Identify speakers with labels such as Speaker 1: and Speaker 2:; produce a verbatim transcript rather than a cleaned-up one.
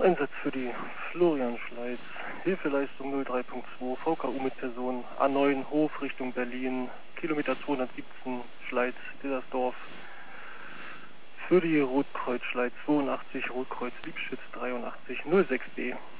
Speaker 1: Einsatz für die Florian Schleiz. Hilfeleistung null drei Punkt zwei, V K U mit Person, A neun, Hof Richtung Berlin, Kilometer zweihundertsiebzehn, Schleiz, Dillersdorf. Für die Rotkreuz Schleiz zweiundachtzig, Rotkreuz Liebschütz dreiundachtzig, null sechs B.